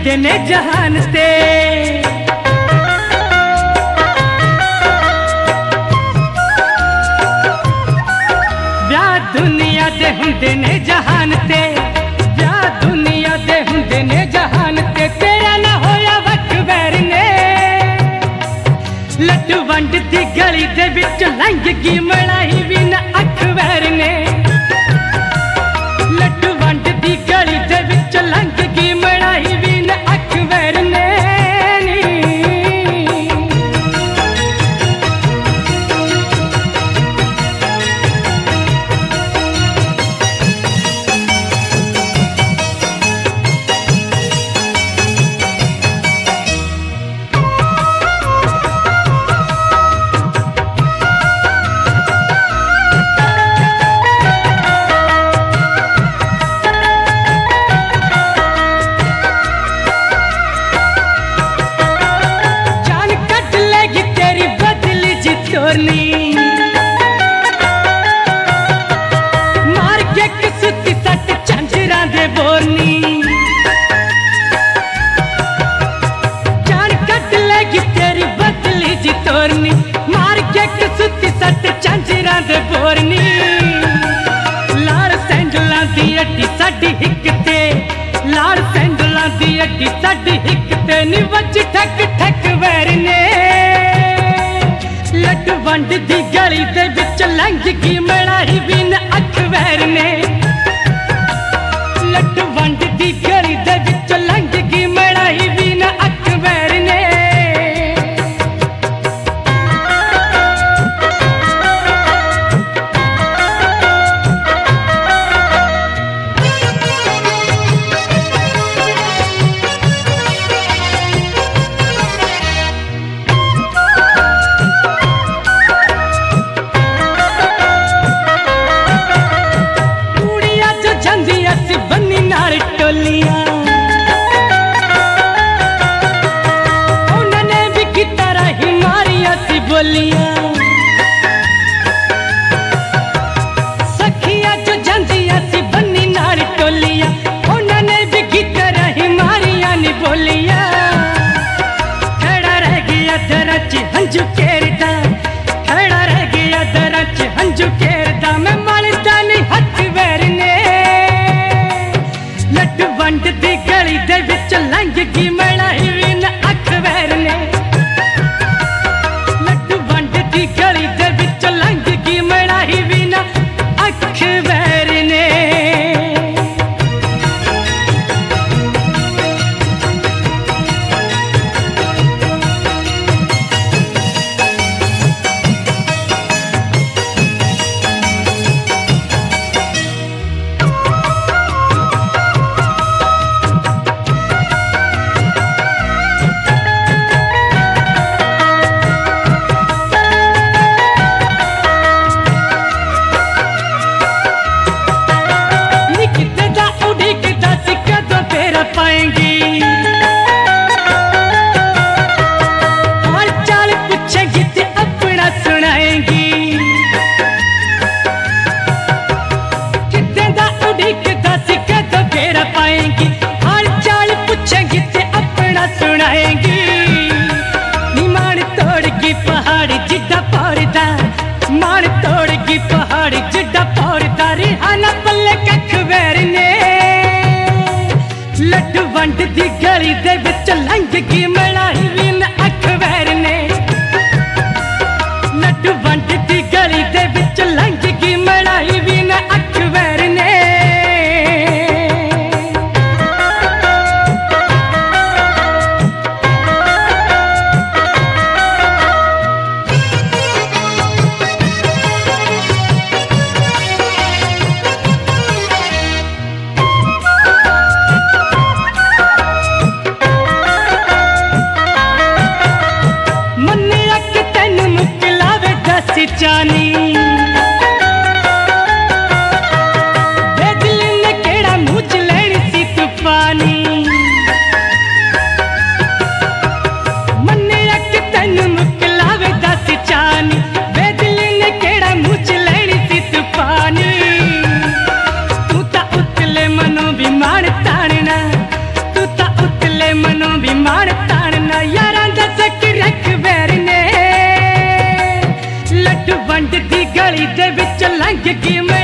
हुंदे ने जहान ते ब्याह दुनिया दे हुंदे ने जहान ते ब्याह दुनिया दे हुंदे ने जहान ते तेरा ना होया वक वैर ने लड्डू वंड दी गली दे विच लंघ गई मड़ाई भी ना अख वैर ने लड्डू वंड दी गली दे विच लंघ गई मड़ाई भी ना अख वैर ने मार के कसुती सट झांझरा दे बोरनी जान कट लेगी तेरी बदली जी तोरनी मार के कसुती सट झांझरा दे बोरनी लाल सैंडलां दी अड्डी साडी हिक ते लाल सैंडलां दी अड्डी साडी हिक ते नी वज ठक ठक वैर ने लड्डू वंड दी गली दे विच लंघ गई मड़ाई भी न अख वैर ने लड्डू वंड दी गली दे विच लंघ गई मड़ाई भी न अख वैर ने सखिया जो जंदिया सी बन्नी नाल टोलिया उन्होंने भी की तरह ही मारिया नी बोलिया खड़ा रह गया दरच हंजू केरदा खड़ा रह गया दरच हंजू केरदा मैं मालदा नहीं हथ वैर ने लड्डू वंड दी गली दे विच लंघ गई मड़ाई भी न अख वैर ने गली दे विच लंघ गई मड़ाई भी ना अख वैर ने पहाड़ी जिड्डा पौड़दा मान तोड़गी पहाड़ी जिड्डा पौड़दा रिहाना पल्ले कख वैर ने लड्डू वंड दी गली दे विच लंघ गई मड़ाई भी न अख वैर ने लड्डू वंड दी गली दे विच लंघ गई मड़ाई भी न अख वैर ने लगेगी मैं